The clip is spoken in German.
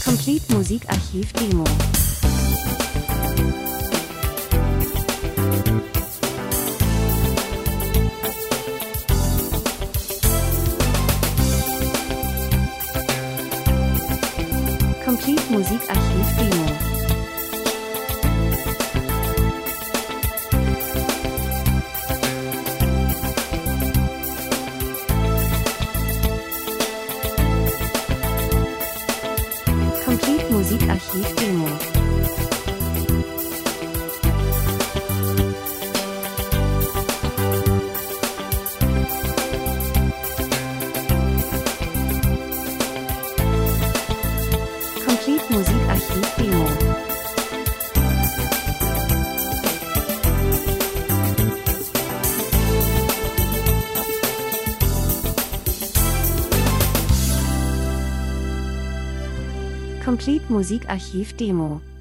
Complete Musikarchiv Demo. Complete Musikarchiv Demo. Complete Musikarchiv Demo. Complete Musikarchiv Demo. Complete Musikarchiv Demo.